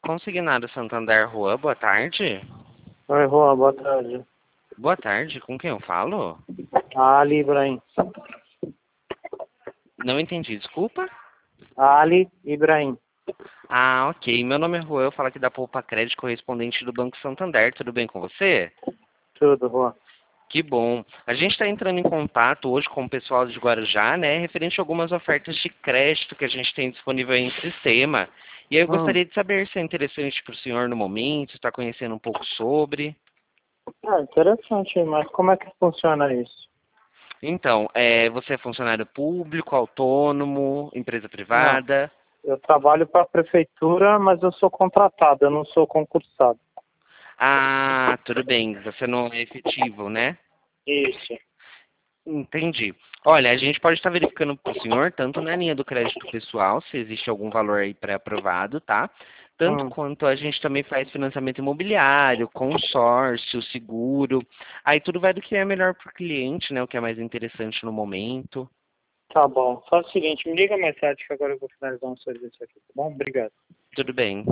Consignado Santander Rua, boa tarde. Oi, Juan, boa tarde. Boa tarde, com quem eu falo? Ali Ibrahim. Não entendi, desculpa. Ali Ibrahim. Ah, ok. Meu nome é Juan, eu falo aqui da Poupa Crédito, correspondente do Banco Santander. Tudo bem com você? Tudo, Juan. Que bom. A gente está entrando em contato hoje com o pessoal de Guarujá, né, referente a algumas ofertas de crédito que a gente tem disponível aí em sistema. E aí eu gostaria de saber se é interessante para o senhor no momento, está conhecendo um pouco sobre. Interessante, mas como é que funciona isso? Então, você é funcionário público, autônomo, empresa Não, privada? eu trabalho para a prefeitura, mas eu sou contratado, eu não sou concursado. Ah, tudo bem, você não é efetivo, né? Isso. Entendi. Olha, a gente pode estar verificando para o senhor, tanto na linha do crédito pessoal, se existe algum valor aí pré-aprovado, tá? Tanto quanto a gente também faz financiamento imobiliário, consórcio, seguro. Aí tudo vai do que é melhor para o cliente, né? O que é mais interessante no momento. Tá bom. Faz o seguinte, me liga mais tarde que agora eu vou finalizar um serviço aqui, tá bom? Obrigado. Tudo bem.